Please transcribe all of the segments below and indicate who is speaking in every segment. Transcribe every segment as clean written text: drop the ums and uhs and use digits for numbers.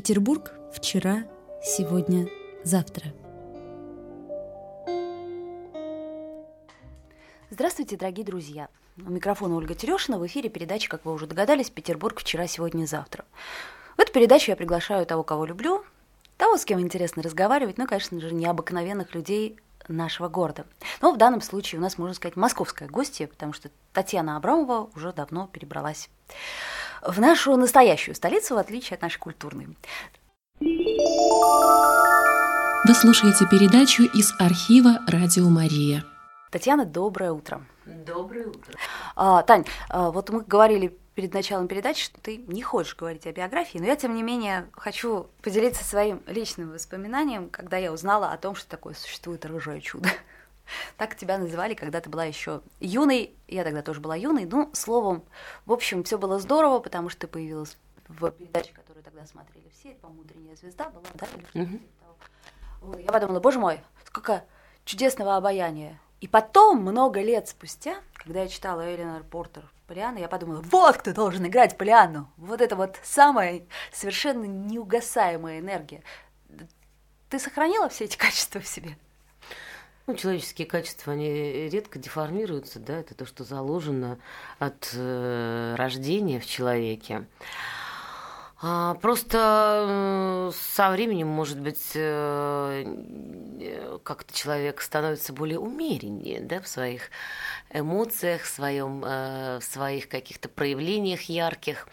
Speaker 1: Петербург вчера, сегодня, завтра.
Speaker 2: Здравствуйте, дорогие друзья! У микрофона Ольга Терешина, в эфире передача, как вы уже догадались, «Петербург вчера, сегодня, завтра». В эту передачу я приглашаю того, кого люблю, того, с кем интересно разговаривать, ну, конечно же, необыкновенных людей нашего города. Но в данном случае у нас, можно сказать, московская гостья, потому что Татьяна Абрамова уже давно перебралась в нашу настоящую столицу, в отличие от нашей культурной.
Speaker 1: Вы слушаете передачу из архива «Радио Мария».
Speaker 2: Татьяна, доброе утро.
Speaker 3: Доброе утро.
Speaker 2: Тань, вот мы говорили перед началом передачи, что ты не хочешь говорить о биографии, но я, тем не менее, хочу поделиться своим личным воспоминанием, когда я узнала о том, что такое существует рыжее чудо. Так тебя называли, когда ты была еще юной, я тогда тоже была юной, ну, словом, в общем, все было здорово, потому что ты появилась в передаче, которую тогда смотрели все, это, по-моему, «Утренняя звезда» была, да? Вот, я подумала, боже мой, сколько чудесного обаяния. И потом, много лет спустя, когда я читала Эленор Портер Полианну, я подумала, вот кто должен играть Полианну. Вот это вот самая совершенно неугасаемая энергия. Ты сохранила все эти качества в себе?
Speaker 3: Ну, человеческие качества, они редко деформируются, да, это то, что заложено от рождения в человеке. Просто со временем, может быть, как-то человек становится более умереннее, да, в своих эмоциях, в своих каких-то проявлениях ярких.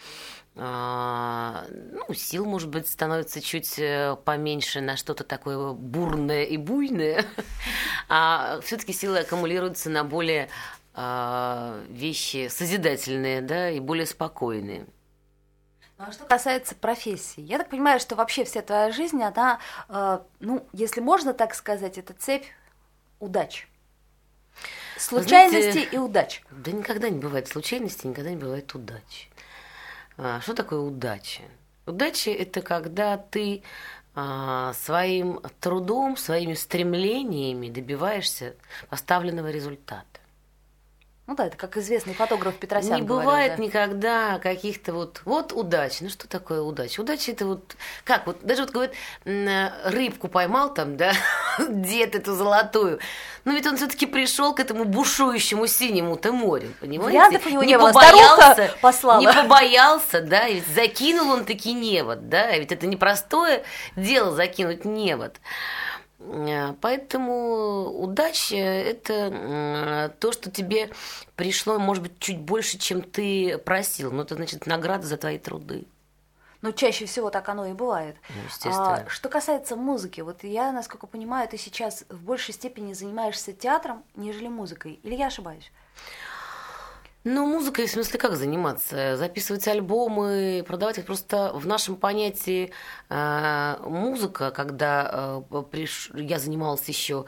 Speaker 3: Ну, сил, может быть, становится чуть поменьше на что-то такое бурное и буйное, а все-таки силы аккумулируются на более вещи созидательные, да, и более спокойные.
Speaker 2: А что касается профессии, я так понимаю, что вообще вся твоя жизнь, она, ну, если можно так сказать, это цепь удач. Случайностей и удач.
Speaker 3: Да никогда не бывает случайностей, никогда не бывает удачи. Что такое удача? Удача – это когда ты своим трудом, своими стремлениями добиваешься поставленного результата.
Speaker 2: Ну да, это как известный фотограф Петросян
Speaker 3: не
Speaker 2: говорил,
Speaker 3: бывает
Speaker 2: да.
Speaker 3: Никогда каких-то вот удачи. Ну что такое удача? Удача это вот как вот даже вот говорят, рыбку поймал там, да, дед эту золотую. Но ведь он все-таки пришел к этому бушующему синему-то морю, понимаете?
Speaker 2: Вариантов у него не было, старуха послала.
Speaker 3: Не побоялся, да, ведь закинул он таки невод, да, ведь это непростое дело закинуть невод. Поэтому удача – это то, что тебе пришло, может быть, чуть больше, чем ты просил. Но это, значит, награда за твои труды.
Speaker 2: Ну, чаще всего так оно и бывает.
Speaker 3: Ну, естественно.
Speaker 2: Что касается музыки, вот я, насколько понимаю, ты сейчас в большей степени занимаешься театром, нежели музыкой. Или я ошибаюсь?
Speaker 3: Ну, музыкой, в смысле, как заниматься? Записывать альбомы, продавать их. Просто в нашем понятии музыка, когда я занималась еще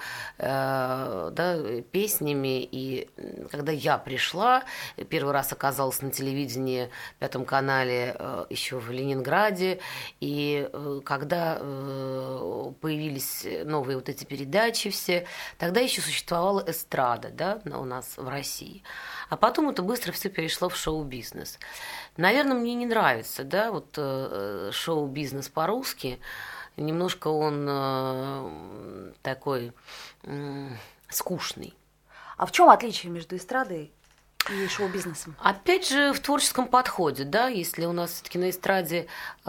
Speaker 3: песнями, и когда я пришла, первый раз оказалась на телевидении, Пятом канале, еще в Ленинграде, и когда появились новые вот эти передачи все, тогда еще существовала эстрада, да, у нас в России. А потом это быстро все перешло в шоу-бизнес. Наверное, мне не нравится, да, вот шоу-бизнес по-русски. Немножко он такой скучный.
Speaker 2: А в чем отличие между эстрадой и шоу-бизнесом?
Speaker 3: Опять же, в творческом подходе, да, если у нас все-таки на эстраде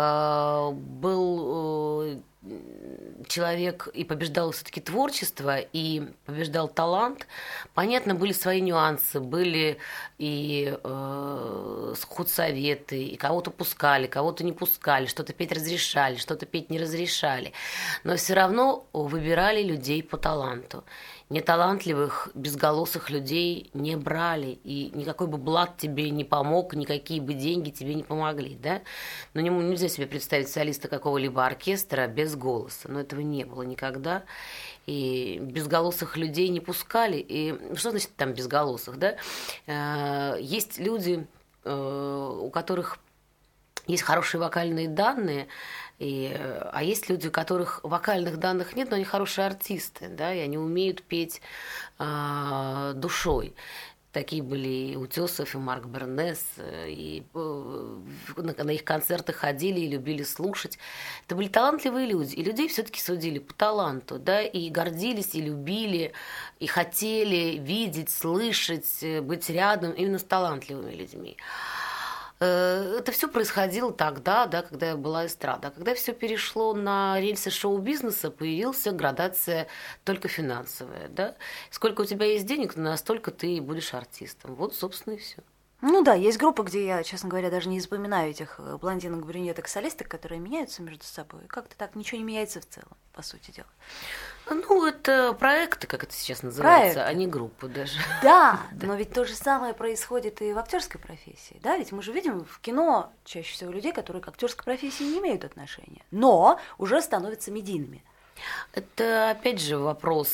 Speaker 3: был человек и побеждал все-таки творчество, и побеждал талант, понятно, были свои нюансы, были и худсоветы, и кого-то пускали, кого-то не пускали, что-то петь разрешали, что-то петь не разрешали, но все равно выбирали людей по таланту. Неталантливых, безголосых людей не брали, и никакой бы блат тебе не помог, никакие бы деньги тебе не помогли, да? Но нельзя себе представить солиста какого-либо оркестра без голоса, но этого не было никогда, и безголосых людей не пускали, и что значит там безголосых, да? Есть люди, у которых есть хорошие вокальные данные, а есть люди, у которых вокальных данных нет, но они хорошие артисты, да, и они умеют петь душой. Такие были и Утесов, и Марк Бернес, и на их концерты ходили и любили слушать. Это были талантливые люди, и людей все-таки судили по таланту, да, и гордились, и любили, и хотели видеть, слышать, быть рядом именно с талантливыми людьми. Это все происходило тогда, да, когда была эстрада. А когда все перешло на рельсы шоу-бизнеса, появилась градация только финансовая. Да? Сколько у тебя есть денег, настолько ты будешь артистом. Вот, собственно, и все.
Speaker 2: Ну да, есть группы, где я, честно говоря, даже не запоминаю этих блондинок, брюнеток, солисток, которые меняются между собой. Как-то так ничего не меняется в целом, по сути дела.
Speaker 3: Ну, это проекты, как это сейчас называется, а не группы даже.
Speaker 2: Да, но ведь то же самое происходит и в актерской профессии. Да, ведь мы же видим в кино чаще всего людей, которые к актерской профессии не имеют отношения, но уже становятся медийными.
Speaker 3: Это, опять же, вопрос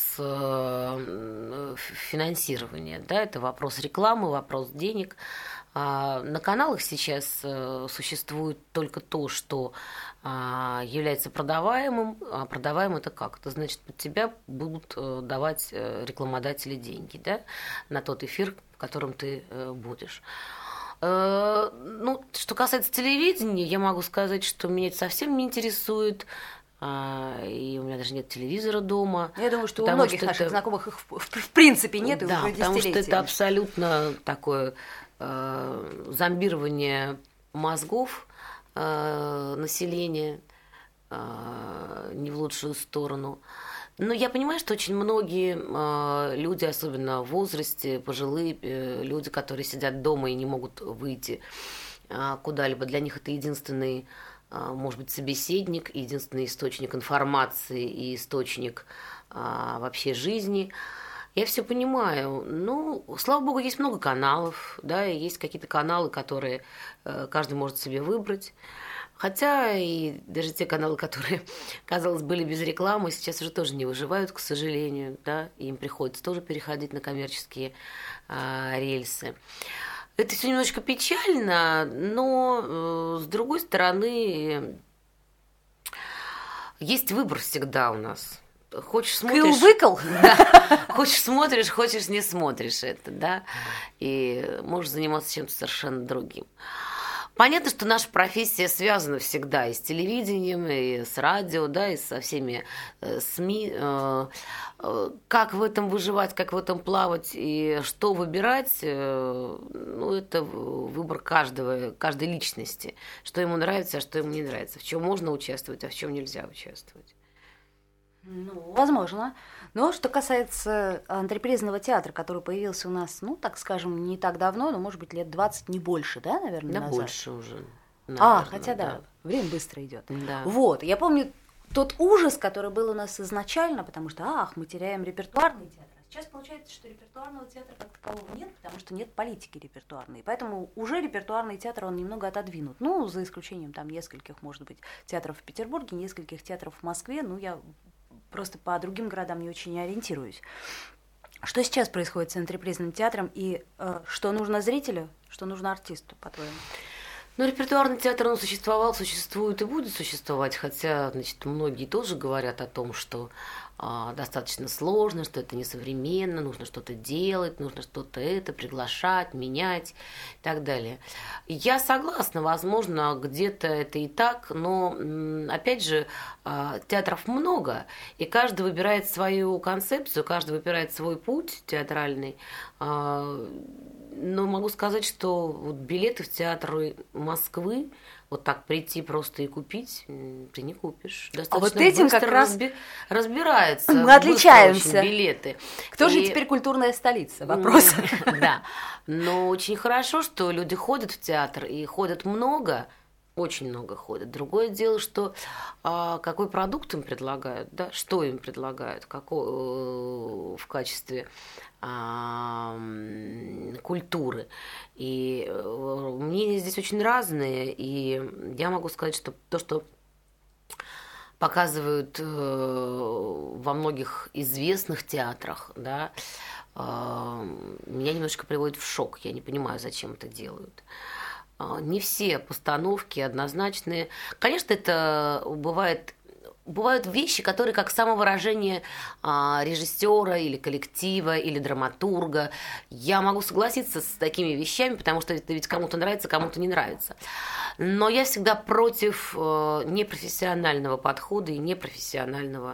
Speaker 3: финансирования, да, это вопрос рекламы, вопрос денег. На каналах сейчас существует только то, что является продаваемым. А продаваемым это как? Это значит, под тебя будут давать рекламодатели деньги, да, на тот эфир, в котором ты будешь. Ну, что касается телевидения, я могу сказать, что меня это совсем не интересует. И у меня даже нет телевизора дома.
Speaker 2: Я думаю, что у многих наших знакомых их в принципе нет,
Speaker 3: да,
Speaker 2: уже
Speaker 3: потому что это абсолютно такое зомбирование мозгов населения не в лучшую сторону. Но я понимаю, что очень многие люди, особенно в возрасте, пожилые люди, которые сидят дома и не могут выйти куда-либо, для них это единственный, может быть, собеседник, единственный источник информации и источник вообще жизни. Я все понимаю. Ну, слава богу, есть много каналов, да, и есть какие-то каналы, которые каждый может себе выбрать. Хотя и даже те каналы, которые, казалось, были без рекламы, сейчас уже тоже не выживают, к сожалению, да, и им приходится тоже переходить на коммерческие рельсы. Это все немножечко печально, но с другой стороны, есть выбор всегда у нас. Хочешь смотришь, да, хочешь смотришь, хочешь не смотришь это, да, и можешь заниматься чем-то совершенно другим. Понятно, что наша профессия связана всегда и с телевидением, и с радио, да, и со всеми СМИ. Как в этом выживать, как в этом плавать и что выбирать, ну, это выбор каждой личности, что ему нравится, а что ему не нравится, в чем можно участвовать, а в чем нельзя участвовать.
Speaker 2: Ну, возможно. Но что касается антрепризного театра, который появился у нас, ну, так скажем, не так давно, но, может быть, лет 20, не больше, да, наверное,
Speaker 3: да,
Speaker 2: назад?
Speaker 3: больше уже. Наверное,
Speaker 2: хотя да, время быстро идет.
Speaker 3: Да.
Speaker 2: Вот, я помню тот ужас, который был у нас изначально, потому что, мы теряем репертуарный театр. Сейчас получается, что репертуарного театра как такового нет, потому что нет политики репертуарной. Поэтому уже репертуарный театр, он немного отодвинут. Ну, за исключением там нескольких, может быть, театров в Петербурге, нескольких театров в Москве. Ну, я просто по другим городам не очень ориентируюсь. Что сейчас происходит с антрепризным театром и что нужно зрителю, что нужно артисту, по-твоему?
Speaker 3: Ну, репертуарный театр, он существовал, существует и будет существовать, хотя, значит, многие тоже говорят о том, что достаточно сложно, что это несовременно, нужно что-то делать, нужно что-то приглашать, менять и так далее. Я согласна, возможно, где-то это и так, но, опять же, театров много, и каждый выбирает свою концепцию, каждый выбирает свой путь театральный. Но могу сказать, что вот билеты в театры Москвы вот так прийти просто и купить ты не купишь. Достаточно
Speaker 2: вот этим
Speaker 3: быстро
Speaker 2: как раз
Speaker 3: разбирается.
Speaker 2: Мы отличаемся.
Speaker 3: Билеты.
Speaker 2: Кто же теперь культурная столица? Вопрос.
Speaker 3: Да. Но очень хорошо, что люди ходят в театр и ходят много. Очень много ходят. Другое дело, что какой продукт им предлагают, да, что им предлагают, в качестве культуры. И мнения здесь очень разные, и я могу сказать, что то, что показывают во многих известных театрах, да, меня немножко приводит в шок. Я не понимаю, зачем это делают. Не все постановки однозначные. Конечно, это бывает бывают вещи, которые как самовыражение режиссера или коллектива, или драматурга. Я могу согласиться с такими вещами, потому что это ведь кому-то нравится, кому-то не нравится. Но я всегда против непрофессионального подхода и непрофессионального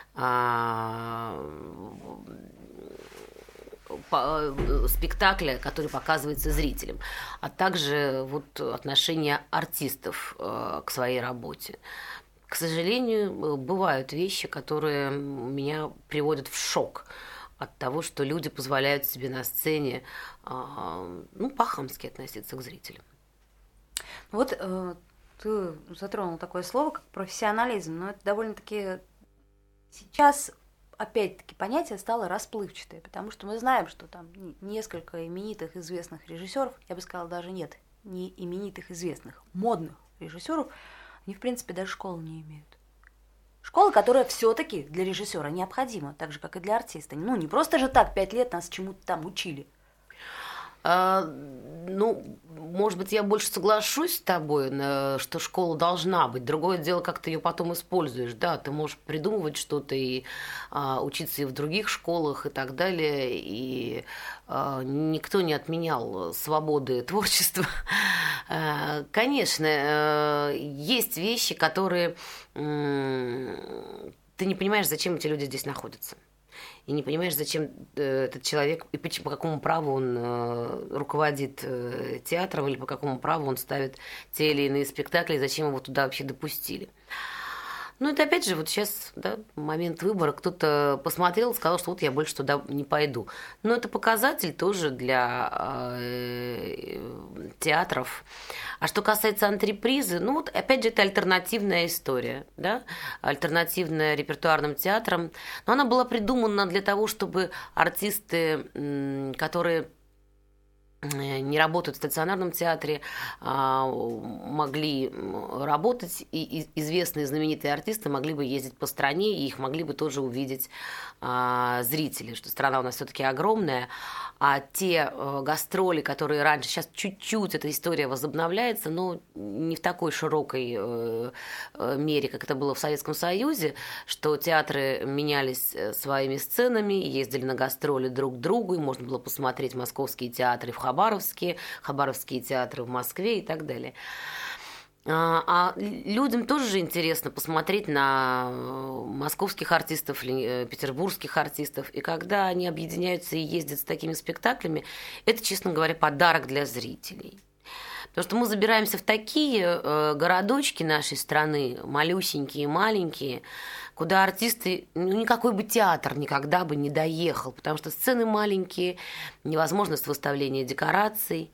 Speaker 3: спектакля, который показывается зрителям, а также вот отношение артистов к своей работе. К сожалению, бывают вещи, которые меня приводят в шок от того, что люди позволяют себе на сцене по-хамски относиться к зрителям.
Speaker 2: Вот ты затронул такое слово, как профессионализм, но это довольно-таки сейчас, опять-таки, понятие стало расплывчатое, потому что мы знаем, что там несколько именитых известных режиссеров, я бы сказала, даже нет, не именитых известных, модных режиссеров, они, в принципе, даже школы не имеют. Школа, которая все-таки для режиссера необходима, так же, как и для артиста. Ну, не просто же так 5 лет нас чему-то там учили.
Speaker 3: Может быть, я больше соглашусь с тобой, что школа должна быть. Другое дело, как ты ее потом используешь. Да, ты можешь придумывать что-то и учиться и в других школах и так далее. И никто не отменял свободы творчества. Конечно, есть вещи, которые ты не понимаешь, зачем эти люди здесь находятся. И не понимаешь, зачем этот человек, и по какому праву он руководит театром, или по какому праву он ставит те или иные спектакли, и зачем его туда вообще допустили. Ну, это опять же, вот сейчас, да, момент выбора, кто-то посмотрел, сказал, что вот я больше туда не пойду. Но это показатель тоже для театров. А что касается антрепризы, ну, вот опять же, это альтернативная история, да, альтернативная репертуарным театрам. Но она была придумана для того, чтобы артисты, которые не работают в стационарном театре, могли работать, и известные знаменитые артисты могли бы ездить по стране, и их могли бы тоже увидеть зрители, что страна у нас все-таки огромная, а те гастроли, которые раньше, сейчас чуть-чуть эта история возобновляется, но не в такой широкой мере, как это было в Советском Союзе, что театры менялись своими сценами, ездили на гастроли друг к другу, и можно было посмотреть московские театры в Хабаровске, хабаровские театры в Москве и так далее. А людям тоже же интересно посмотреть на московских артистов или петербургских артистов. И когда они объединяются и ездят с такими спектаклями, это, честно говоря, подарок для зрителей. Потому что мы забираемся в такие городочки нашей страны, малюсенькие, маленькие, куда артисты, никакой бы театр никогда бы не доехал, потому что сцены маленькие, невозможность выставления декораций,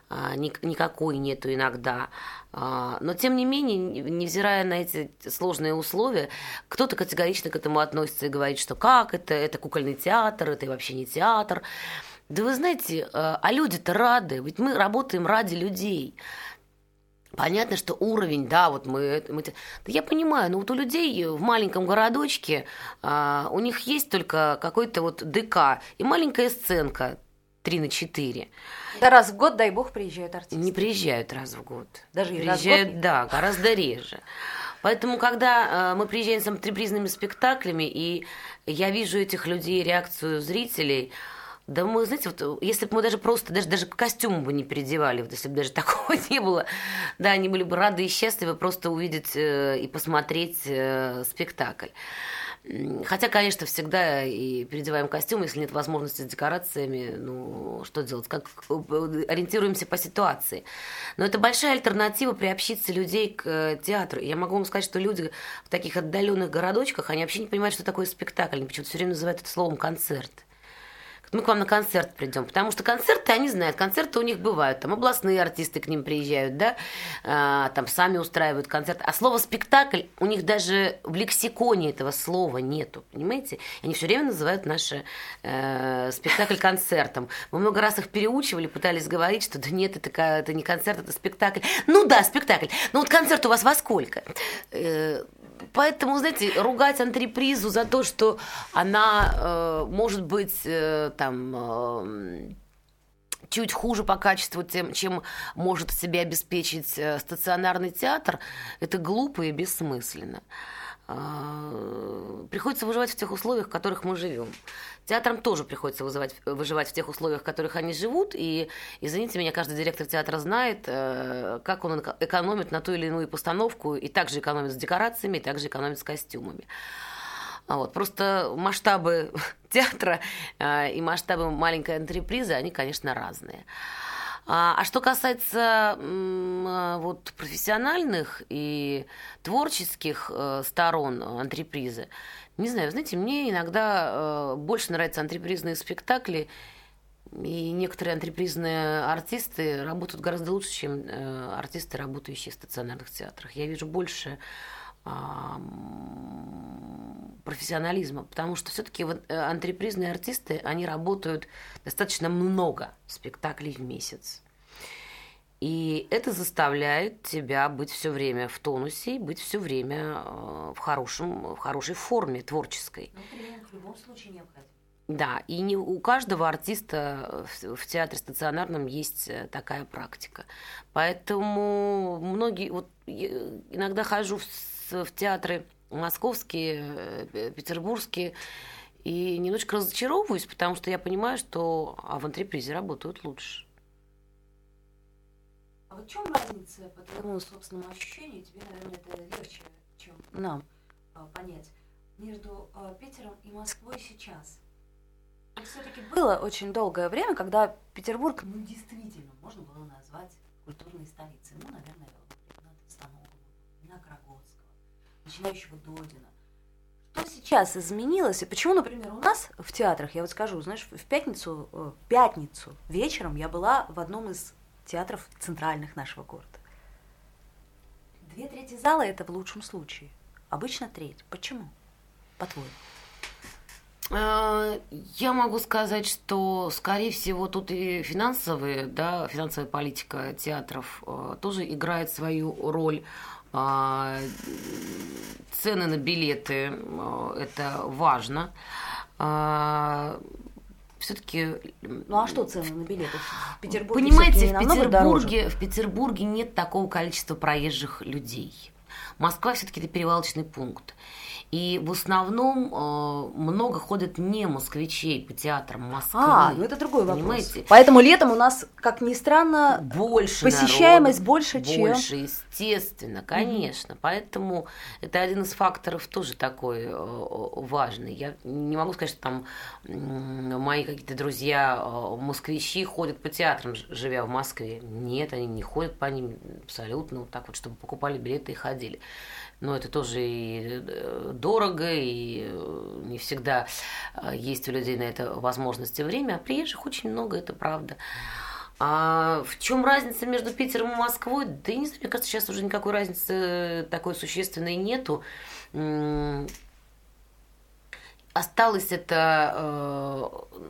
Speaker 3: никакой нету иногда. Но, тем не менее, невзирая на эти сложные условия, кто-то категорично к этому относится и говорит, что как это кукольный театр, это вообще не театр. Да вы знаете, а люди-то рады, ведь мы работаем ради людей. Понятно, что уровень, да, вот мы да я понимаю, но вот у людей в маленьком городочке у них есть только какой-то вот ДК и маленькая сценка 3/4.
Speaker 2: Да раз в год, дай бог, приезжают артисты.
Speaker 3: Не приезжают раз в год.
Speaker 2: Даже
Speaker 3: приезжают,
Speaker 2: раз в год?
Speaker 3: Да, гораздо реже. Поэтому, когда мы приезжаем с антрепризными спектаклями, и я вижу этих людей, реакцию зрителей, да мы, знаете, вот если бы мы даже просто, даже костюмы бы не переодевали, вот если бы даже такого не было, да, они были бы рады и счастливы просто увидеть и посмотреть спектакль. Хотя, конечно, всегда и переодеваем костюм, если нет возможности с декорациями, ну, что делать, как ориентируемся по ситуации. Но это большая альтернатива приобщиться людей к театру. Я могу вам сказать, что люди в таких отдаленных городочках, они вообще не понимают, что такое спектакль, они почему-то все время называют это словом «концерт». Мы к вам на концерт придем, потому что концерты, они знают, концерты у них бывают, там областные артисты к ним приезжают, да, там сами устраивают концерт, а слово «спектакль» у них даже в лексиконе этого слова нету, понимаете? Они все время называют наш спектакль концертом. Мы много раз их переучивали, пытались говорить, что да нет, это не концерт, это спектакль. Ну да, спектакль, но вот концерт у вас во сколько? Поэтому, знаете, ругать антрепризу за то, что она может быть чуть хуже по качеству, чем может себе обеспечить стационарный театр, это глупо и бессмысленно. приходится выживать в тех условиях, в которых мы живем. Театрам тоже приходится выживать в тех условиях, в которых они живут. И, извините меня, каждый директор театра знает, как он экономит на ту или иную постановку, и также экономит с декорациями, и также экономит с костюмами. Вот. Просто масштабы театра и масштабы маленькой антрепризы, они, конечно, разные. А что касается вот, профессиональных и творческих сторон антрепризы, не знаю, знаете, мне иногда больше нравятся антрепризные спектакли, и некоторые антрепризные артисты работают гораздо лучше, чем артисты, работающие в стационарных театрах. Я вижу больше профессионализма, потому что все-таки антрепризные артисты, они работают достаточно много спектаклей в месяц. И это заставляет тебя быть все время в тонусе, быть все время в хорошей форме творческой.
Speaker 2: Но тренинг в любом случае необходим.
Speaker 3: Да, и не у каждого артиста в театре стационарном есть такая практика. Поэтому многие... Вот, иногда хожу в театры московские, петербургские, и немножечко разочаровываюсь, потому что я понимаю, что в антрепризе работают лучше.
Speaker 2: А вот в чем разница, по твоему собственному ощущению, тебе, наверное, это легче, чем нам понять, между Питером и Москвой сейчас? Все-таки было очень долгое время, когда Петербург, действительно, можно было назвать культурной столицей. Наверное, Станогова, Виноградского, начинающего Додина. Что сейчас изменилось? И почему, например, у нас в театрах, я вот скажу, знаешь, в пятницу вечером я была в одном из театров центральных нашего города. 2/3 зала – это в лучшем случае. Обычно треть. Почему? По-твоему?
Speaker 3: Я могу сказать, что, скорее всего, тут и финансовая политика театров тоже играет свою роль. Цены на билеты – это важно. Все-таки...
Speaker 2: Ну а что цены на билеты? В Петербурге
Speaker 3: понимаете, в
Speaker 2: в
Speaker 3: Петербурге нет такого количества проезжих людей. Москва все-таки это перевалочный пункт. И в основном много ходят не москвичей по театрам Москвы.
Speaker 2: Ну это другой вопрос.
Speaker 3: Понимаете?
Speaker 2: Поэтому летом у нас, как ни странно,
Speaker 3: больше
Speaker 2: посещаемость
Speaker 3: народу,
Speaker 2: больше, чем...
Speaker 3: Больше, естественно, конечно. Поэтому это один из факторов тоже такой важный. Я не могу сказать, что там мои какие-то друзья москвичи ходят по театрам, живя в Москве. Нет, они не ходят по ним абсолютно вот так вот, чтобы покупали билеты и ходили. Но это тоже и дорого, и не всегда есть у людей на это возможность и время. А приезжих очень много, это правда. А в чем разница между Питером и Москвой? Да я не знаю, мне кажется, сейчас уже никакой разницы такой существенной нету. Осталось это...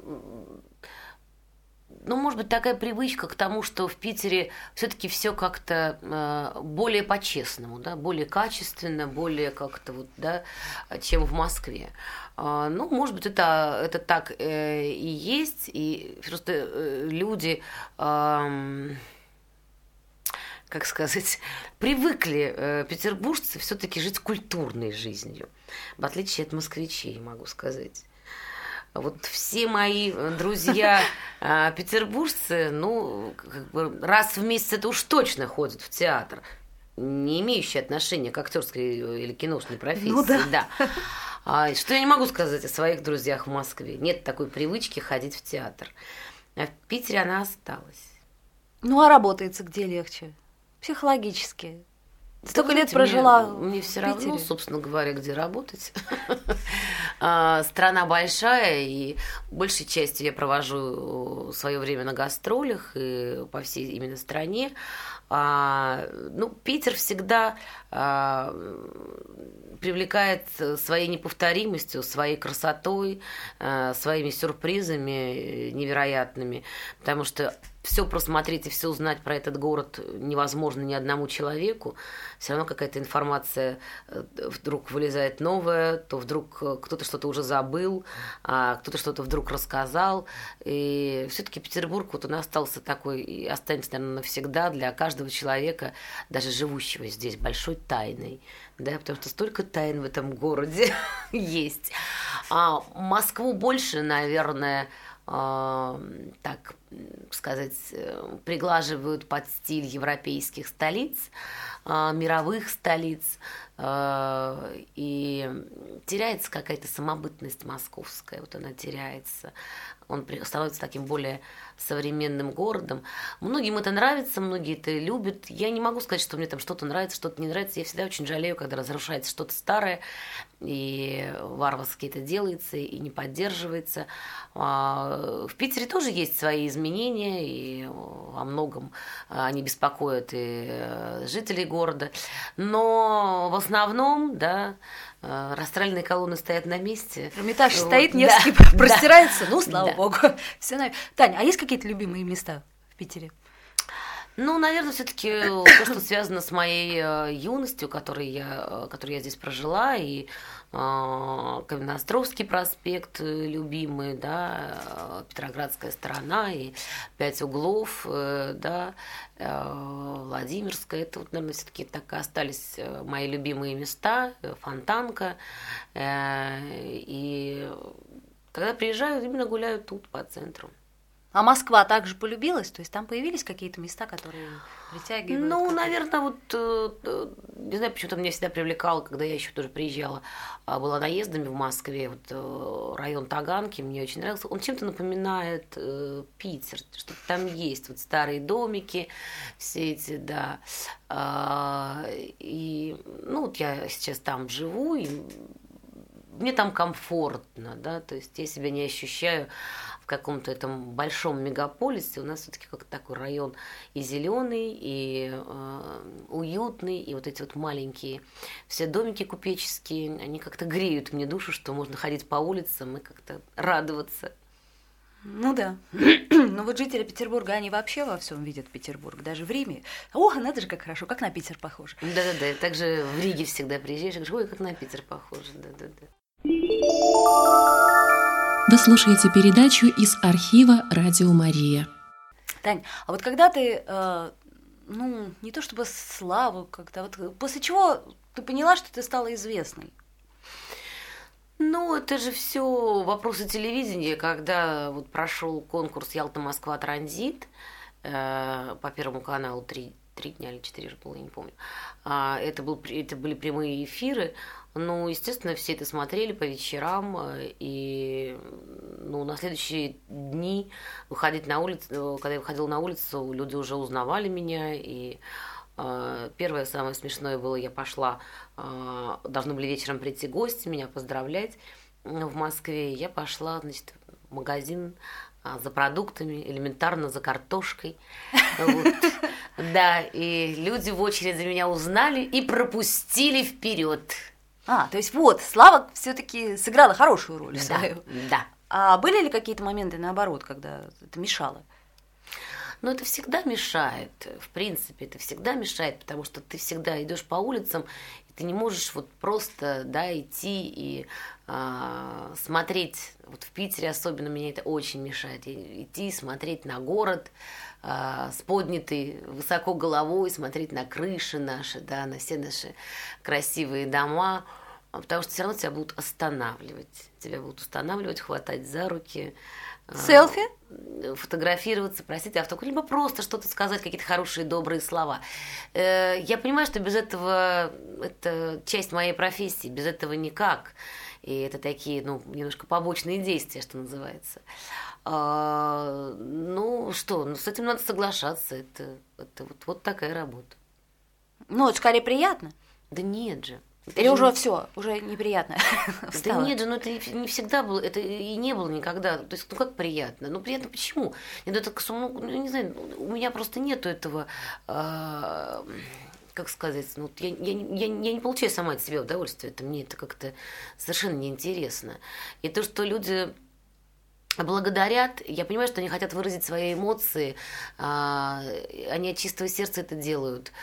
Speaker 3: может быть, такая привычка к тому, что в Питере все-таки все как-то более по-честному, да, более качественно, более как-то вот, да, чем в Москве. Может быть, это так и есть, и просто люди, как сказать, привыкли петербуржцы все-таки жить культурной жизнью, в отличие от москвичей, могу сказать. Вот все мои друзья петербуржцы, раз в месяц это уж точно ходят в театр, не имеющие отношения к актерской или киношной профессии. Да. Что я не могу сказать о своих друзьях в Москве. Нет такой привычки ходить в театр. А в Питере она осталась.
Speaker 2: А работается где легче? Психологически. Столько лет прожила
Speaker 3: мне все
Speaker 2: в Питере.
Speaker 3: равно, собственно говоря, где работать. Страна большая, и большей частью я провожу свое время на гастролях и по всей именно стране. Питер всегда привлекает своей неповторимостью, своей красотой, своими сюрпризами невероятными, потому что все просмотреть и все узнать про этот город невозможно ни одному человеку. Все равно какая-то информация вдруг вылезает новая, то вдруг кто-то что-то уже забыл, а кто-то что-то вдруг рассказал. И все-таки Петербург вот он остался такой и останется, наверное, навсегда для каждого человека, даже живущего здесь, большой тайной. Да, потому что столько тайн в этом городе есть. А Москву больше, наверное, так сказать, приглаживают под стиль европейских столиц, мировых столиц, и теряется какая-то самобытность московская, вот она теряется. Он становится таким более современным городом. Многим это нравится, многие это любят. Я не могу сказать, что мне там что-то нравится, что-то не нравится. Я всегда очень жалею, когда разрушается что-то старое, и варварски это делается, и не поддерживается. В Питере тоже есть свои изменения, и во многом они беспокоят и жителей города. Но в основном, да, растральные колонны стоят на месте.
Speaker 2: Эрмитаж
Speaker 3: вот,
Speaker 2: стоит, Невский
Speaker 3: да,
Speaker 2: простирается, ну, слава
Speaker 3: да.
Speaker 2: богу. Таня, а есть какие-то любимые места в Питере?
Speaker 3: Ну, наверное, все-таки то, что связано с моей юностью, которую я здесь прожила, и Каменноостровский проспект любимый, да, Петроградская сторона, и 5 углов, да, Владимирская, это вот, наверное, все-таки так и остались мои любимые места, Фонтанка, и когда приезжаю, именно гуляю тут, по центру.
Speaker 2: А Москва также полюбилась? То есть там появились какие-то места, которые притягивают?
Speaker 3: Ну, наверное, вот, не знаю, почему-то меня всегда привлекало, когда я еще тоже приезжала, была наездами в Москве, вот район Таганки мне очень нравился. Он чем-то напоминает Питер, что там есть вот старые домики, все эти, да. И, ну, вот я сейчас там живу, и мне там комфортно, да, то есть я себя не ощущаю в каком-то этом большом мегаполисе. У нас все-таки как такой район и зеленый, и уютный, и вот эти вот маленькие все домики купеческие, они как-то греют мне душу, что можно ходить по улицам и как-то радоваться.
Speaker 2: Ну да. Но вот жители Петербурга, они вообще во всем видят Петербург, даже в Риме. О, надо же, как хорошо, как на Питер похоже.
Speaker 3: Да-да-да, также в Риге всегда приезжаешь и говоришь, ой, как на Питер похоже, да-да-да.
Speaker 1: Вы слушаете передачу из архива «Радио Мария».
Speaker 2: Тань, а вот когда ты, ну, не то чтобы славу как-то, вот после чего ты поняла, что ты стала известной?
Speaker 3: Ну, это же все вопросы телевидения, когда вот прошел конкурс «Ялта-Москва Транзит» по Первому каналу 3 дня или 4 же было, я не помню. Это были прямые эфиры. Ну, естественно, все это смотрели по вечерам, и ну, на следующие дни выходить на улицу, когда я выходила на улицу, люди уже узнавали меня, и первое самое смешное было, я пошла, должны были вечером прийти гости, меня поздравлять в Москве, я пошла, значит, в магазин за продуктами, элементарно за картошкой. Да, и люди в очередь за меня узнали и пропустили вперед.
Speaker 2: То есть вот, слава все-таки сыграла хорошую роль свою.
Speaker 3: Да.
Speaker 2: А были ли какие-то моменты наоборот, когда это мешало?
Speaker 3: Но это всегда мешает, в принципе, это всегда мешает, потому что ты всегда идешь по улицам, и ты не можешь вот просто, да, идти и смотреть, вот в Питере особенно меня это очень мешает, идти смотреть на город с поднятой высоко головой, смотреть на крыши наши, да, на все наши красивые дома, потому что все равно тебя будут останавливать, хватать за руки.
Speaker 2: Селфи?
Speaker 3: Фотографироваться, просить автограф, либо просто что-то сказать, какие-то хорошие, добрые слова. Я понимаю, что без этого это часть моей профессии, без этого никак. И это такие, ну, немножко побочные действия, что называется. Ну, что, ну, с этим надо соглашаться. Это вот такая работа.
Speaker 2: Ну, это скорее приятно.
Speaker 3: Да нет же.
Speaker 2: Или уже все, уже неприятно
Speaker 3: Да нет же, ну это не всегда было, это и не было никогда. То есть, ну как приятно? Ну приятно почему? Нет, это, ну, не знаю, у меня просто нету этого, как сказать, ну, я не получаю сама от себя удовольствие, это мне это как-то совершенно неинтересно. И то, что люди благодарят. Я понимаю, что они хотят выразить свои эмоции. Они от чистого сердца это делают.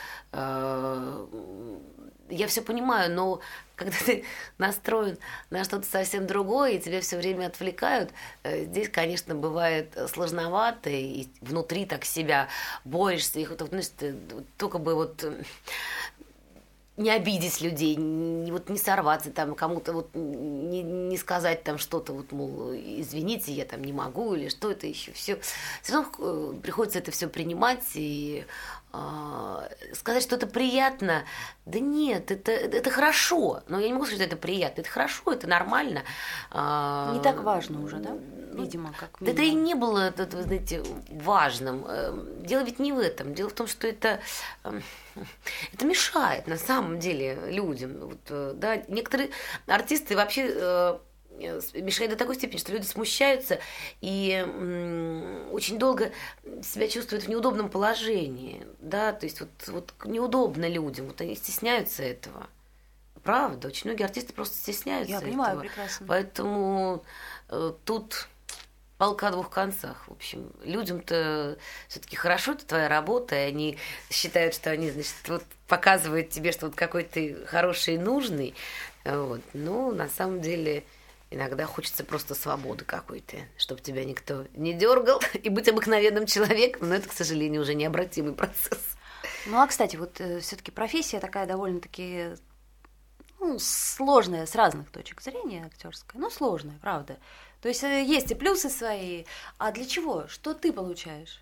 Speaker 3: Я все понимаю, но когда ты настроен на что-то совсем другое, и тебя все время отвлекают, здесь, конечно, бывает сложновато, и внутри так себя борешься, их только бы вот не обидеть людей, не сорваться там кому-то, вот не сказать там что-то, вот, мол, извините, я там не могу, или что это еще, все равно приходится это все принимать и сказать, что это приятно. Да нет, это хорошо, но я не могу сказать, что это приятно, это хорошо, это нормально.
Speaker 2: Не так важно уже, да? Видимо, как минимум.
Speaker 3: Это и не было, вы знаете, важным. Дело ведь не в этом. Дело в том, что это мешает на самом деле людям. Вот, да, некоторые артисты вообще мешает до такой степени, что люди смущаются и очень долго себя чувствуют в неудобном положении, да, то есть вот неудобно людям, вот они стесняются этого. Правда, очень многие артисты просто стесняются этого.
Speaker 2: Я понимаю, прекрасно.
Speaker 3: Поэтому тут палка о двух концах. В общем, людям-то все-таки хорошо, это твоя работа, и они считают, что они, значит, вот показывают тебе, что вот какой ты хороший и нужный. Вот. Ну, на самом деле, иногда хочется просто свободы какой-то, чтобы тебя никто не дергал, и быть обыкновенным человеком, но это, к сожалению, уже необратимый процесс.
Speaker 2: Ну, а, кстати, вот все-таки профессия такая довольно-таки сложная с разных точек зрения, актерская, но сложная, правда. То есть есть и плюсы свои. А для чего? Что ты получаешь?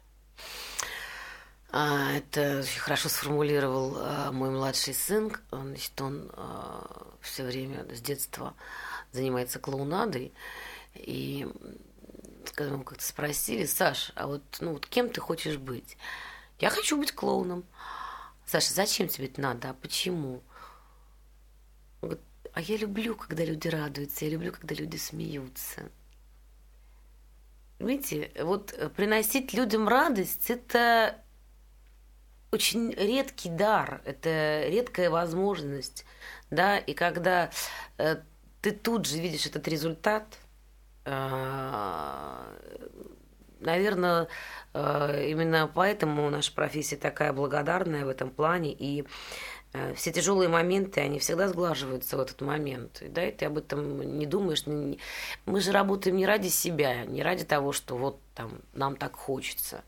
Speaker 3: Это очень хорошо сформулировал мой младший сын. Он все время с детства занимается клоунадой. И когда мы как-то спросили: Саш, а вот кем ты хочешь быть? Я хочу быть клоуном. Саша, зачем тебе это надо? А почему? Он говорит: а я люблю, когда люди радуются, я люблю, когда люди смеются. Понимаете, вот приносить людям радость – это очень редкий дар, это редкая возможность, да, и когда ты тут же видишь этот результат, наверное, именно поэтому наша профессия такая благодарная в этом плане, и все тяжелые моменты, они всегда сглаживаются в этот момент. Да, и ты об этом не думаешь. Мы же работаем не ради себя, не ради того, что вот там нам так хочется.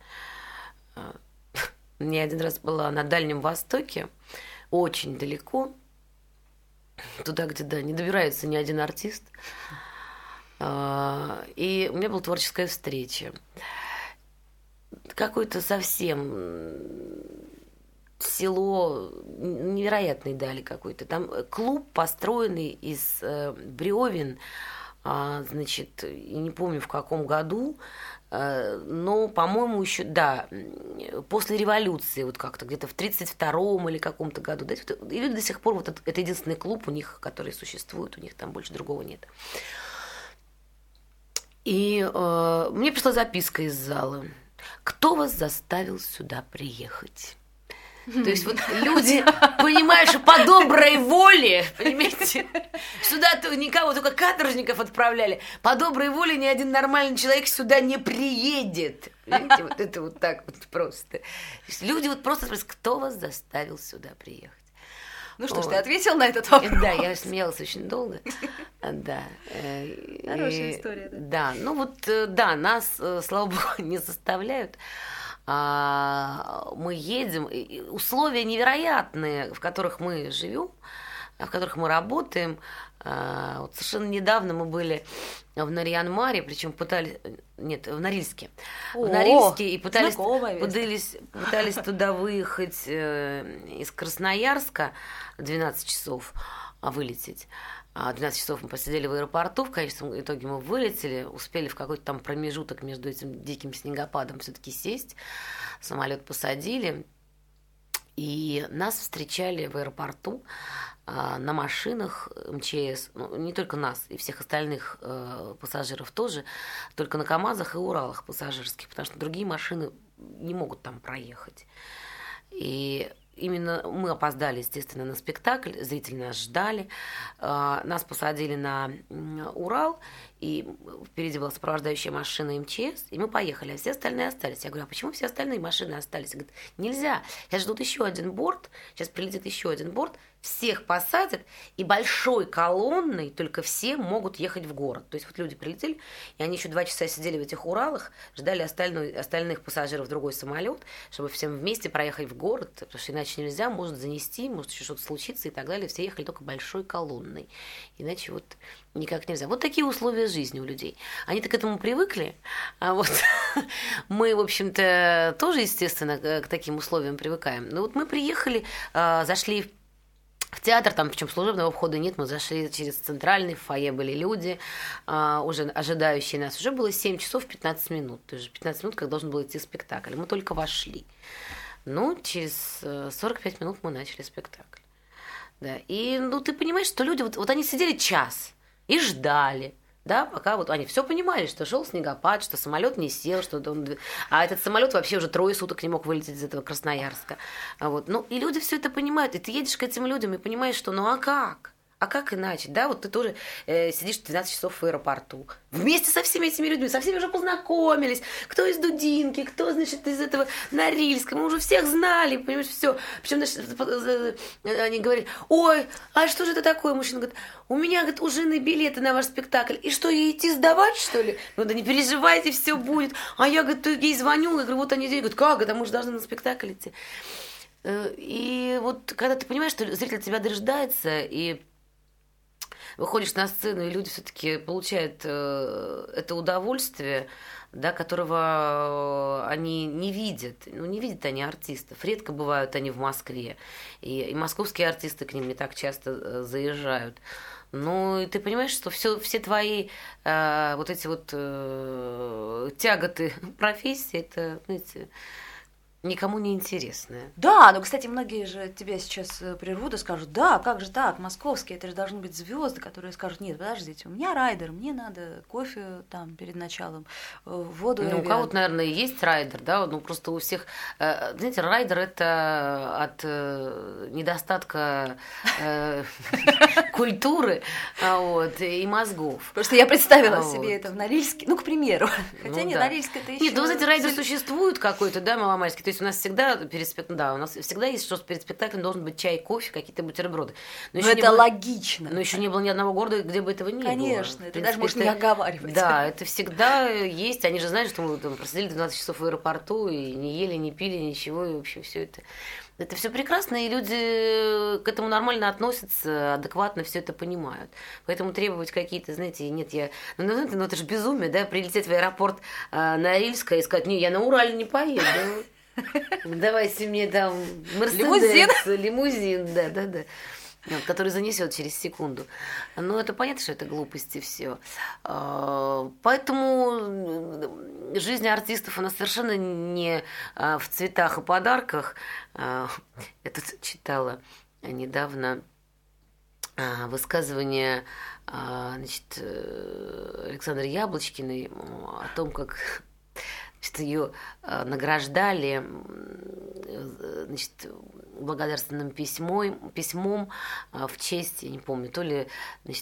Speaker 3: Я один раз была на Дальнем Востоке, очень далеко, туда, где, да, не добирается ни один артист. И у меня была творческая встреча. Какое-то совсем село невероятной дали какой-то. Там клуб, построенный из бревен, значит, не помню в каком году, но, по-моему, еще, да, после революции, вот как-то где-то в 1932 или каком-то году. Да, и люди до сих пор, вот это единственный клуб у них, который существует, у них там больше другого нет. И мне пришла записка из зала: кто вас заставил сюда приехать? То есть вот люди, понимаешь, по доброй воле, понимаете, сюда-то никого, только каторжников отправляли, по доброй воле ни один нормальный человек сюда не приедет. Понимаете, вот это вот так вот просто. Люди вот просто спрашивают: кто вас заставил сюда приехать?
Speaker 2: Ну что ж, ты ответил на этот вопрос?
Speaker 3: Да, я смеялась очень долго. Да.
Speaker 2: Хорошая история, да.
Speaker 3: Да, ну вот, да, нас, слава богу, не заставляют. Мы едем, условия невероятные, в которых мы живем, в которых мы работаем. Вот совершенно недавно мы были в Нарьян-Маре, причем в Норильске. В Норильске, и пытались туда выехать из Красноярска 12 часов, вылететь. 12 часов мы посидели в аэропорту, в конечном итоге мы вылетели, успели в какой-то там промежуток между этим диким снегопадом все-таки сесть, самолет посадили, и нас встречали в аэропорту на машинах МЧС, не только нас, и всех остальных пассажиров тоже, только на КАМАЗах и Уралах пассажирских, потому что другие машины не могут там проехать. И именно мы опоздали, естественно, на спектакль, зрители нас ждали, нас посадили на Урал, и впереди была сопровождающая машина МЧС, и мы поехали, а все остальные остались. Я говорю, а почему все остальные машины остались? Говорит, нельзя, сейчас ждут еще один борт, сейчас прилетит еще один борт, всех посадят, и большой колонной только все могут ехать в город. То есть вот люди прилетели, и они еще 2 часа сидели в этих Уралах, ждали остальных пассажиров в другой самолет, чтобы всем вместе проехать в город, потому что иначе нельзя, может занести, может еще что-то случиться и так далее. Все ехали только большой колонной. Иначе вот никак нельзя. Вот такие условия жизни у людей. Они-то к этому привыкли, а вот мы, в общем-то, тоже, естественно, к таким условиям привыкаем. Но вот мы приехали, зашли в театр, там, причем служебного входа нет, мы зашли через центральный, в фойе были люди, уже ожидающие нас. Уже было 7 часов 15 минут, то есть 15 минут, как должен был идти спектакль. Мы только вошли. Ну, через 45 минут мы начали спектакль. Да. И, ну, ты понимаешь, что люди, вот они сидели час и ждали. Да, пока вот они все понимали, что шел снегопад, что самолет не сел, что он... А этот самолет вообще уже 3 суток не мог вылететь из этого Красноярска. Вот. Ну, и люди все это понимают. И ты едешь к этим людям и понимаешь, что ну а как? А как иначе? Да, вот ты тоже сидишь 12 часов в аэропорту. Вместе со всеми этими людьми, со всеми уже познакомились. Кто из Дудинки, кто, значит, из этого Норильска. Мы уже всех знали, понимаешь, все. Причем, значит, они говорили, ой, а что же это такое? Мужчина говорит, у меня, говорит, у жены билеты на ваш спектакль. И что, ей идти сдавать, что ли? Ну да не переживайте, все будет. А я, говорит, ей звоню, я говорю, вот они деньги. Говорит, как это, мы же должны на спектакль идти. И вот когда ты понимаешь, что зритель тебя дожидается, и выходишь на сцену, и люди все-таки получают это удовольствие, да, которого они не видят. Ну, не видят они артистов. Редко бывают они в Москве. И московские артисты к ним не так часто заезжают. Ну, и ты понимаешь, что все твои вот эти вот тяготы профессии, это, знаете, никому не интересное.
Speaker 2: Да, но, кстати, многие же тебя сейчас прервут и скажут, да, как же так, московские, это же должны быть звезды, которые скажут, нет, подождите, у меня райдер, мне надо кофе там перед началом, воду.
Speaker 3: Ну, у кого-то, наверное, есть райдер, да, ну, просто у всех, знаете, райдер это от недостатка культуры и мозгов.
Speaker 2: Просто я представила себе это в Норильске, ну, к примеру, хотя нет, Норильск это еще...
Speaker 3: Нет, ну, знаете, райдер существует какой-то, да, маломальский. То есть у нас всегда перед спектаклем, да, у нас всегда есть, что перед спектаклем должен быть чай, кофе, какие-то бутерброды.
Speaker 2: Но это логично.
Speaker 3: Но еще не было ни одного города, где бы этого не было.
Speaker 2: Конечно, это даже можно не оговаривать.
Speaker 3: Да, это всегда есть. Они же знают, что мы там просидели 12 часов в аэропорту и не ели, не пили, ничего, и вообще все это. Это все прекрасно, и люди к этому нормально относятся, адекватно все это понимают. Поэтому требовать какие-то, знаете, нет, ну это же безумие, да, прилететь в аэропорт Норильска и сказать, не, я на Урале не поеду. Давайте мне там Мерседес, лимузин, да, который занесет через секунду. Но это понятно, что это глупости все. Поэтому жизнь артистов, она совершенно не в цветах и подарках. Я тут читала недавно высказывание, значит, Александры Яблочкиной о том, как что ее награждали, значит, благодарственным письмом в честь, я не помню, то ли, значит,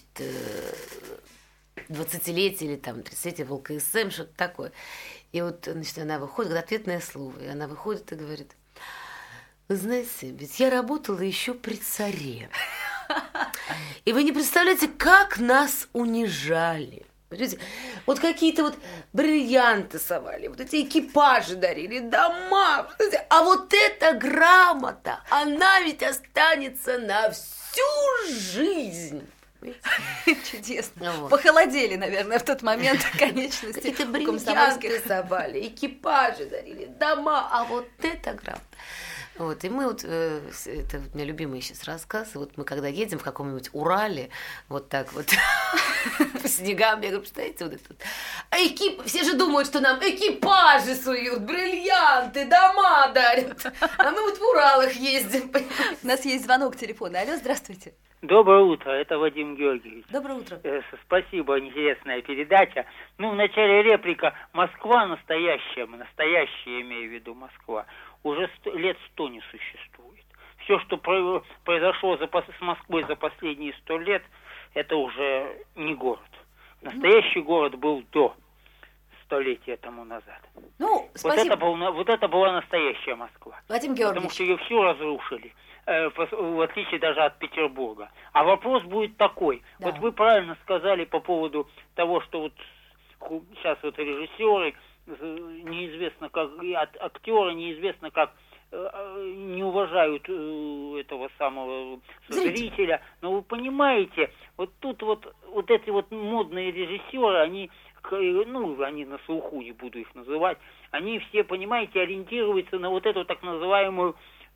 Speaker 3: 20-летие или там 30-летие ВЛКСМ, что-то такое. И вот, значит, она выходит, ответное слово, и она выходит и говорит, вы знаете, ведь я работала еще при царе. И вы не представляете, как нас унижали. Понимаете? Вот какие-то вот бриллианты совали, вот эти экипажи дарили, дома. А вот эта грамота, она ведь останется на всю жизнь.
Speaker 2: Чудесно. Вот. Похолодели, наверное, в тот момент конечности.
Speaker 3: Какие-то бриллианты совали, экипажи дарили, дома. А вот эта грамота. Вот, и мы вот, это у меня любимый сейчас рассказ, вот мы когда едем в каком-нибудь Урале, вот так вот, по снегам, я говорю, представляете, вот это вот, все же думают, что нам экипажи суют, бриллианты, дома дарят, а мы вот в Уралах ездим.
Speaker 2: У нас есть звонок телефона. Алло, здравствуйте.
Speaker 4: Доброе утро, это Вадим Георгиевич.
Speaker 2: Доброе утро.
Speaker 4: Спасибо, интересная передача. Ну, в начале реплика «Москва настоящая», настоящая, имею в виду Москва, уже лет 100 не существует. все, что произошло с Москвой за последние 100 лет, это уже не город. Настоящий город был до столетия тому назад.
Speaker 2: Ну, спасибо.
Speaker 4: Вот это была настоящая Москва.
Speaker 2: Вадим Георгиевич.
Speaker 4: Потому что ее всю разрушили, в отличие даже от Петербурга. А вопрос будет такой.
Speaker 2: Да.
Speaker 4: Вот вы правильно сказали по поводу того, что вот сейчас вот режиссеры, неизвестно как, актеры, неизвестно как не уважают этого самого зрителя. Но вы понимаете, вот тут вот эти вот модные режиссеры, они на слуху, не буду их называть, они все, понимаете, ориентируются на вот эту так называемую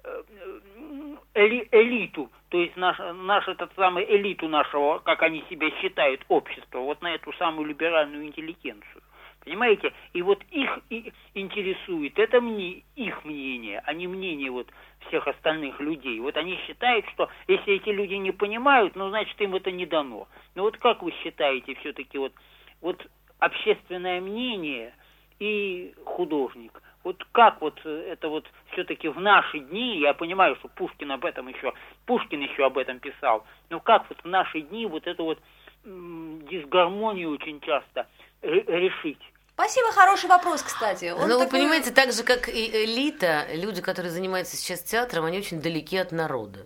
Speaker 4: элиту, то есть нашу этот самый элиту нашего, как они себя считают, общества, вот на эту самую либеральную интеллигенцию. Понимаете? И вот их интересует, это их мнение, а не мнение вот всех остальных людей. Вот они считают, что если эти люди не понимают, ну, значит, им это не дано. Но вот как вы считаете все-таки вот общественное мнение и художник? Вот как вот это вот все-таки в наши дни, я понимаю, что Пушкин еще об этом писал, но как вот в наши дни вот эту вот дисгармонию очень часто решить?
Speaker 2: Спасибо, хороший вопрос, кстати.
Speaker 3: Вы понимаете, так же, как и элита, люди, которые занимаются сейчас театром, они очень далеки от народа.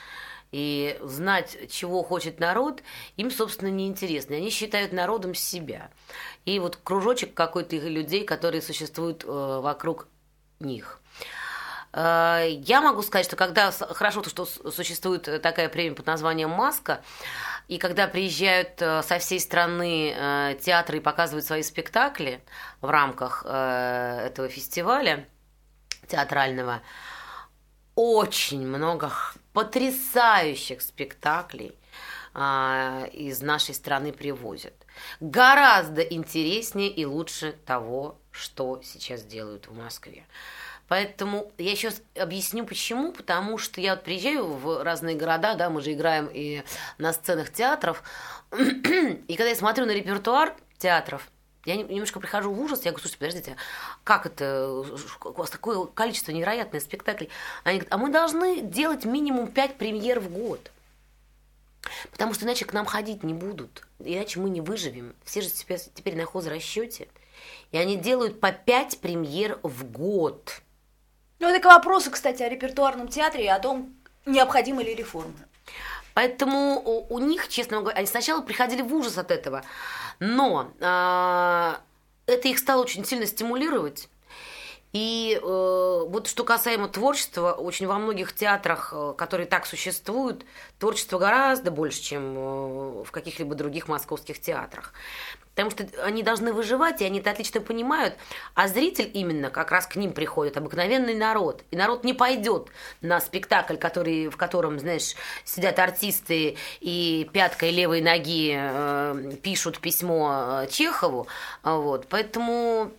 Speaker 3: И знать, чего хочет народ, им, собственно, неинтересно. Они считают народом себя. И вот кружочек какой-то людей, которые существуют вокруг них. Я могу сказать, что когда хорошо, что существует такая премия под названием «Маска», и когда приезжают со всей страны театры и показывают свои спектакли в рамках этого фестиваля театрального, очень много потрясающих спектаклей из нашей страны привозят. Гораздо интереснее и лучше того, что сейчас делают в Москве. Поэтому я сейчас объясню, почему. Потому что я вот приезжаю в разные города, да, мы же играем и на сценах театров, и когда я смотрю на репертуар театров, я немножко прихожу в ужас, я говорю, слушайте, подождите, как это, у вас такое количество невероятных спектаклей? Они говорят, а мы должны делать минимум 5 премьер в год, потому что иначе к нам ходить не будут, иначе мы не выживем. Все же теперь на хозрасчете, и они делают по 5 премьер в год.
Speaker 2: Ну, это к вопросу, кстати, о репертуарном театре и о том, необходимы ли реформы.
Speaker 3: Поэтому у них, честно говоря, они сначала приходили в ужас от этого, но это их стало очень сильно стимулировать. И вот что касаемо творчества, очень во многих театрах, которые так существуют, творчество гораздо больше, чем в каких-либо других московских театрах. Потому что они должны выживать, и они это отлично понимают. А зритель именно как раз к ним приходит, обыкновенный народ. И народ не пойдет на спектакль, в котором, знаешь, сидят артисты и пяткой левой ноги пишут письмо Чехову. Вот. Поэтому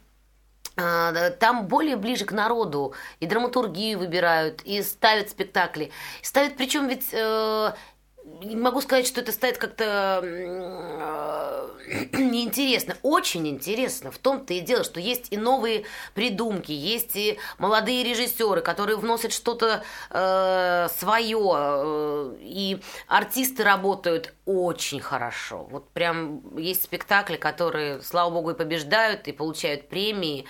Speaker 3: там более ближе к народу. И драматургию выбирают, и ставят спектакли. Ставят, причем ведь... Не могу сказать, что это ставит как-то неинтересно. Очень интересно. В том-то и дело, что есть и новые придумки, есть и молодые режиссеры, которые вносят что-то свое. И артисты работают очень хорошо. Вот прям есть спектакли, которые, слава богу, и побеждают, и получают премии.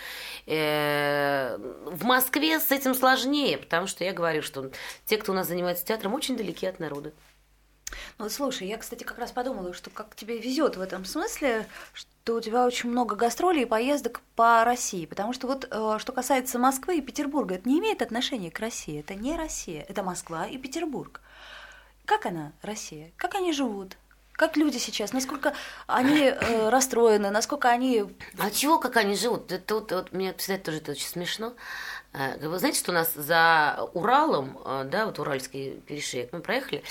Speaker 3: В Москве с этим сложнее, потому что я говорю, что те, кто у нас занимается театром, очень далеки от народа.
Speaker 2: Ну, слушай, я, кстати, как раз подумала, что как тебе везет в этом смысле, что у тебя очень много гастролей и поездок по России, потому что вот что касается Москвы и Петербурга, это не имеет отношения к России, это не Россия, это Москва и Петербург. Как она, Россия? Как они живут? Как люди сейчас? Насколько они расстроены? Насколько они...
Speaker 3: А чего, как они живут? Это вот мне всегда тоже это очень смешно. Вы знаете, что у нас за Уралом, да, вот Уральский перешеек, мы проехали,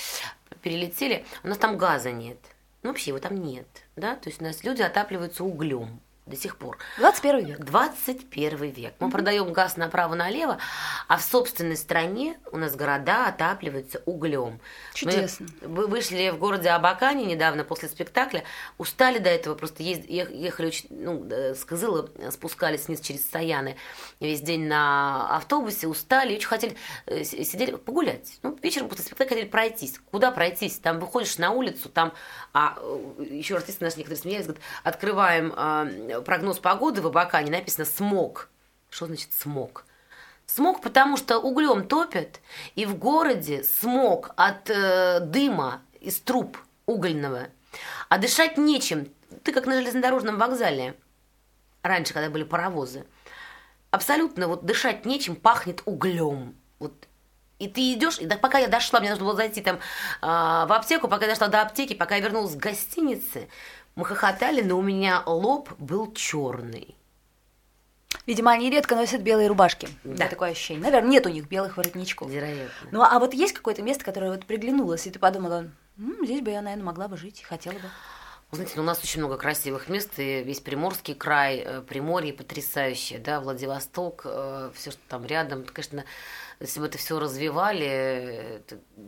Speaker 3: перелетели, у нас там газа нет. Ну, вообще его там нет, да, то есть у нас люди отапливаются углем, до сих пор.
Speaker 2: 21 век.
Speaker 3: 21 век. Мы продаем газ направо-налево, а в собственной стране у нас города отапливаются углем.
Speaker 2: Чудесно.
Speaker 3: Мы вышли в городе Абакане недавно после спектакля, устали до этого, просто ехали очень, с Кызыла спускались вниз через Саяны весь день на автобусе, устали, очень хотели, сидели погулять. Вечером после спектакля хотели пройтись. Куда пройтись? Там выходишь на улицу, там, еще артисты наши некоторые смеялись, говорят, открываем прогноз погоды в Абакане, написано «смог». Что значит «смог»? Смог, потому что углем топят, и в городе смог от дыма из труб угольного. А дышать нечем. Ты как на железнодорожном вокзале. Раньше, когда были паровозы. Абсолютно дышать нечем, пахнет углем. И ты идешь, и пока я дошла, мне нужно было зайти там в аптеку, пока я дошла до аптеки, пока я вернулась с гостиницы, мы хохотали, но у меня лоб был черный.
Speaker 2: Видимо, они редко носят белые рубашки.
Speaker 3: Да.
Speaker 2: Такое ощущение. Наверное, нет у них белых воротничков.
Speaker 3: Вероятно.
Speaker 2: Ну, а есть какое-то место, которое приглянулось, и ты подумала, здесь бы я, наверное, могла бы жить, хотела бы.
Speaker 3: Вы знаете, у нас очень много красивых мест, и весь Приморский край, Приморье потрясающее, да, Владивосток, все, что там рядом, конечно, если бы это все развивали,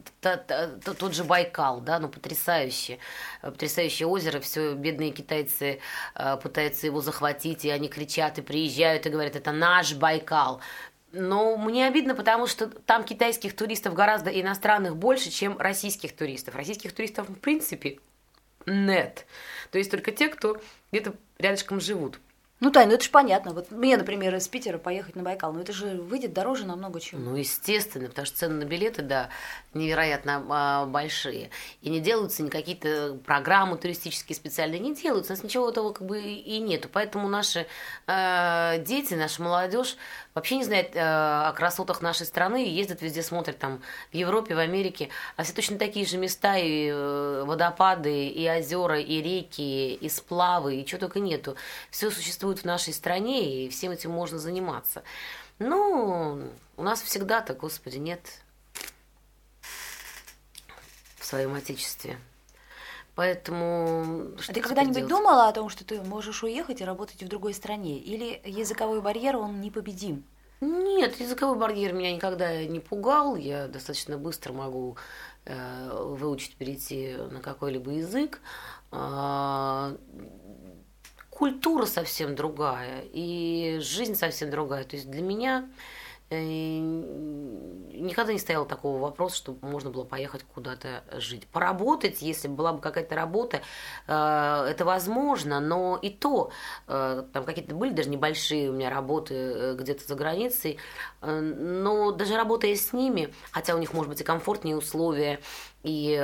Speaker 3: тот же Байкал, да, потрясающее озеро, все бедные китайцы пытаются его захватить, и они кричат и приезжают и говорят, это наш Байкал. Но мне обидно, потому что там китайских туристов гораздо иностранных больше, чем российских туристов. Российских туристов, в принципе, нет. То есть только те, кто где-то рядышком живут.
Speaker 2: Тань, это же понятно. Мне, например, из Питера поехать на Байкал, это же выйдет дороже намного чем.
Speaker 3: Естественно, потому что цены на билеты, да, невероятно большие. И не делаются никакие-то программы туристические специальные, не делаются. У нас ничего этого и нету. Поэтому наши дети, наша молодежь вообще не знает о красотах нашей страны и ездят везде, смотрят там в Европе, в Америке. А все точно такие же места, и водопады, и озера, и реки, и сплавы, и чего только нету. Все существует в нашей стране, и всем этим можно заниматься. У нас всегда-то, Господи, нет в своем Отечестве. Поэтому...
Speaker 2: Ты когда-нибудь думала о том, что ты можешь уехать и работать в другой стране? Или языковой барьер, он непобедим?
Speaker 3: Нет, языковой барьер меня никогда не пугал. Я достаточно быстро могу выучить, перейти на какой-либо язык. Культура совсем другая, и жизнь совсем другая. То есть для меня никогда не стояло такого вопроса, чтобы можно было поехать куда-то жить. Поработать, если была бы какая-то работа, это возможно, но и то, там какие-то были даже небольшие у меня работы где-то за границей, но даже работая с ними, хотя у них, может быть, и комфортнее условия, и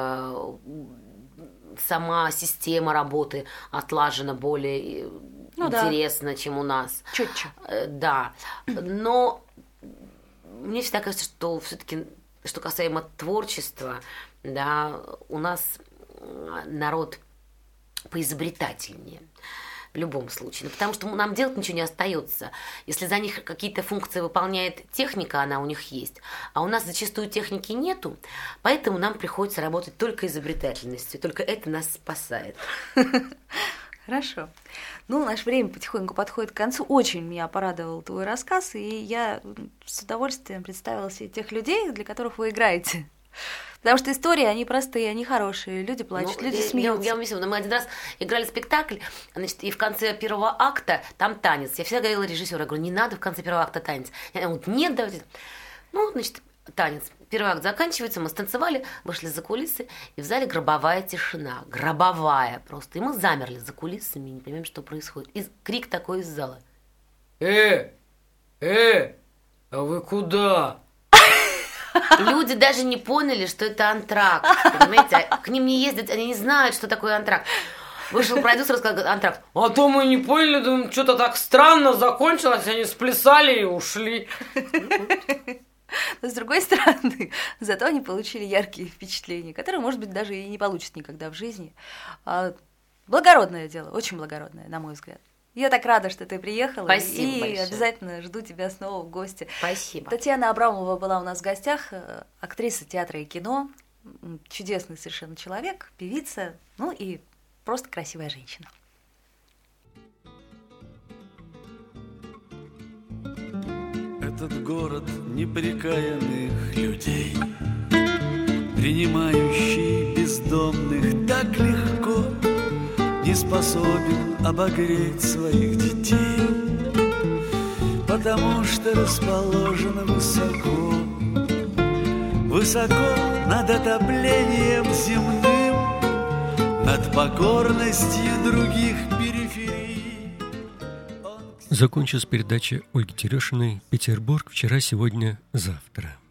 Speaker 3: сама система работы отлажена более интересно, чем у нас.
Speaker 2: Чётче.
Speaker 3: Да. Но мне всегда кажется, что все-таки, что касаемо творчества, да, у нас народ поизобретательнее. В любом случае. Потому что нам делать ничего не остается. Если за них какие-то функции выполняет техника, она у них есть, а у нас зачастую техники нету, поэтому нам приходится работать только изобретательностью. Только это нас спасает.
Speaker 2: Хорошо. Наше время потихоньку подходит к концу. Очень меня порадовал твой рассказ, и я с удовольствием представила себе тех людей, для которых вы играете. Потому что истории, они простые, они хорошие, люди плачут, люди смеются.
Speaker 3: Я объясню, мы один раз играли спектакль, и в конце первого акта там танец. Я всегда говорила режиссеру, я говорю, не надо в конце первого акта танец. Я говорю, нет, давайте. Танец. Первый акт заканчивается, мы станцевали, вышли за кулисы, и в зале гробовая тишина. Гробовая просто. И мы замерли за кулисами, не понимаем, что происходит. И крик такой из зала. А вы куда? Люди даже не поняли, что это антракт, понимаете? К ним не ездят, они не знают, что такое антракт. Вышел продюсер и сказал, антракт. А то мы не поняли, думаем, что-то так странно закончилось, они сплясали и ушли.
Speaker 2: Но с другой стороны, зато они получили яркие впечатления, которые, может быть, даже и не получат никогда в жизни. Благородное дело, очень благородное, на мой взгляд. Я так рада, что ты приехала.
Speaker 3: Спасибо большое.
Speaker 2: Обязательно жду тебя снова в гости.
Speaker 3: Спасибо.
Speaker 2: Татьяна Абрамова была у нас в гостях, актриса театра и кино, чудесный совершенно человек, певица, и просто красивая женщина.
Speaker 5: этот город непрекаянных людей, принимающий бездомных так легко, не способен обогреть своих детей, потому что расположен высоко, высоко над отоплением земным, над покорностью других периферий.
Speaker 6: Закончу с передачи Ольги Терешиной «Петербург. Вчера, сегодня, завтра».